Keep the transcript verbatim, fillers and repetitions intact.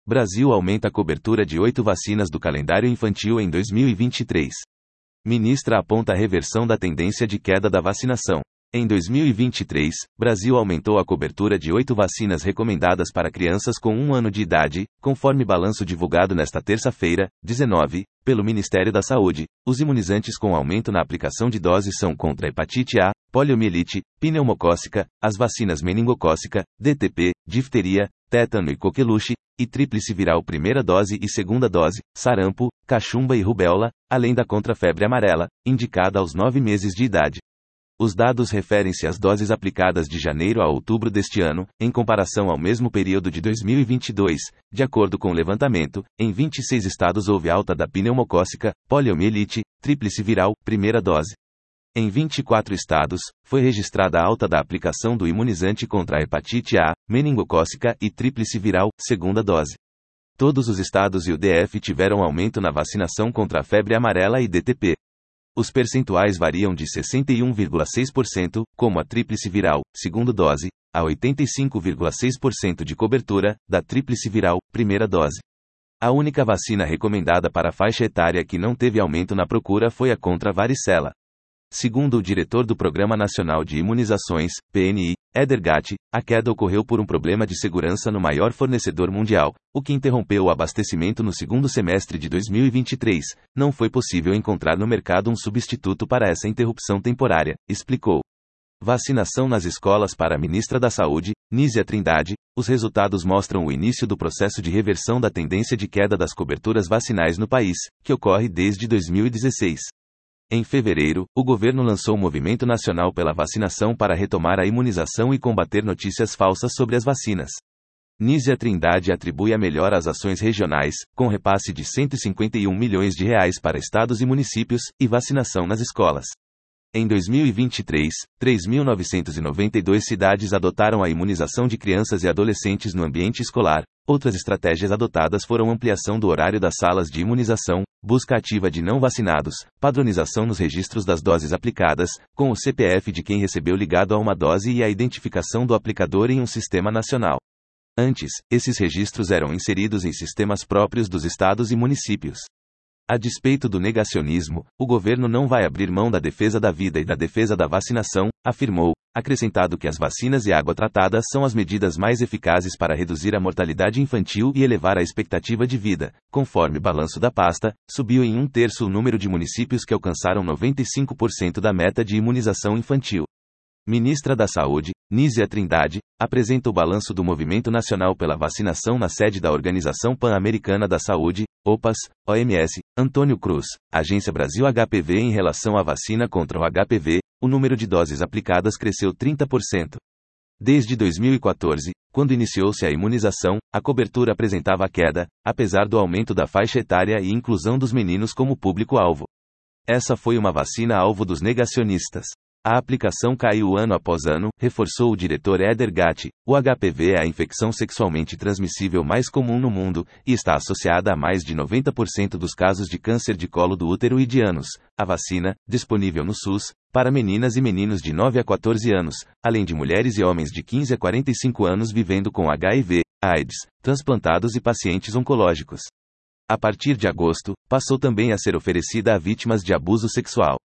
Brasil aumenta a cobertura de oito vacinas do calendário infantil em dois mil e vinte e três. Ministra aponta a reversão da tendência de queda da vacinação. Em dois mil e vinte e três, Brasil aumentou a cobertura de oito vacinas recomendadas para crianças com um ano de idade, conforme balanço divulgado nesta terça-feira, dezenove, pelo Ministério da Saúde. Os imunizantes com aumento na aplicação de doses são contra hepatite A, poliomielite, pneumocócica, as vacinas meningocócica, D T P, difteria, tétano e coqueluche, e tríplice viral primeira dose e segunda dose, sarampo, cachumba e rubéola, além da contra febre amarela, indicada aos nove meses de idade. Os dados referem-se às doses aplicadas de janeiro a outubro deste ano, em comparação ao mesmo período de dois mil e vinte e dois. De acordo com o levantamento, em vinte e seis estados houve alta da pneumocócica, poliomielite, tríplice viral, primeira dose. Em vinte e quatro estados, foi registrada a alta da aplicação do imunizante contra a hepatite A, meningocócica e tríplice viral, segunda dose. Todos os estados e o D F tiveram aumento na vacinação contra a febre amarela e D T P. Os percentuais variam de sessenta e um vírgula seis por cento, como a tríplice viral, segunda dose, a oitenta e cinco vírgula seis por cento de cobertura, da tríplice viral, primeira dose. A única vacina recomendada para a faixa etária que não teve aumento na procura foi a contra a varicela. Segundo o diretor do Programa Nacional de Imunizações, P N I, Eder Gatti, a queda ocorreu por um problema de segurança no maior fornecedor mundial, o que interrompeu o abastecimento no segundo semestre de dois mil e vinte e três. Não foi possível encontrar no mercado um substituto para essa interrupção temporária, explicou. Vacinação nas escolas para a ministra da Saúde, Nízia Trindade. Os resultados mostram o início do processo de reversão da tendência de queda das coberturas vacinais no país, que ocorre desde dois mil e dezesseis. Em fevereiro, o governo lançou o Movimento Nacional pela Vacinação para retomar a imunização e combater notícias falsas sobre as vacinas. Nízia Trindade atribui a melhora às ações regionais, com repasse de cento e cinquenta e um milhões de reais para estados e municípios, e vacinação nas escolas. Em dois mil e vinte e três, três mil novecentas e noventa e duas cidades adotaram a imunização de crianças e adolescentes no ambiente escolar. Outras estratégias adotadas foram ampliação do horário das salas de imunização, busca ativa de não vacinados, padronização nos registros das doses aplicadas, com o C P F de quem recebeu ligado a uma dose e a identificação do aplicador em um sistema nacional. Antes, esses registros eram inseridos em sistemas próprios dos estados e municípios. A despeito do negacionismo, o governo não vai abrir mão da defesa da vida e da defesa da vacinação, afirmou, acrescentado que as vacinas e água tratada são as medidas mais eficazes para reduzir a mortalidade infantil e elevar a expectativa de vida. Conforme balanço da pasta, subiu em um terço o número de municípios que alcançaram noventa e cinco por cento da meta de imunização infantil. Ministra da Saúde, Nízia Trindade, apresenta o balanço do Movimento Nacional pela Vacinação na sede da Organização Pan-Americana da Saúde, O P A S, O M S, Antônio Cruz, Agência Brasil H P V. Em relação à vacina contra o H P V, o número de doses aplicadas cresceu trinta por cento. Desde dois mil e quatorze, quando iniciou-se a imunização, a cobertura apresentava queda, apesar do aumento da faixa etária e inclusão dos meninos como público-alvo. Essa foi uma vacina alvo dos negacionistas. A aplicação caiu ano após ano, reforçou o diretor Eder Gatti. O H P V é a infecção sexualmente transmissível mais comum no mundo, e está associada a mais de noventa por cento dos casos de câncer de colo do útero e de ânus. A vacina, disponível no SUS, para meninas e meninos de nove a quatorze anos, além de mulheres e homens de quinze a quarenta e cinco anos vivendo com H I V, AIDS, transplantados e pacientes oncológicos. A partir de agosto, passou também a ser oferecida a vítimas de abuso sexual.